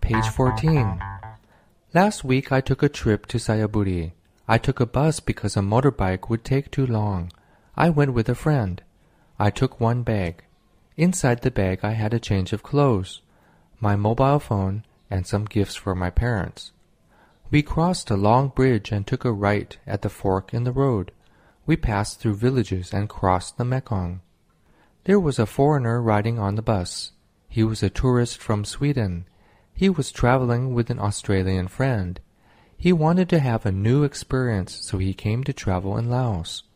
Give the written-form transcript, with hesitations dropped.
Page 14. Last week I took a trip to Sayaburi. I took a bus because a motorbike would take too long. I went with a friend. I took one bag. Inside the bag I had a change of clothes, my mobile phone, and some gifts for my parents. We crossed a long bridge and took a right at the fork in the road. We passed through villages and crossed the Mekong. There was a foreigner riding on the bus. He was a tourist from Sweden. He was traveling with an Australian friend. He wanted to have a new experience, so he came to travel in Laos.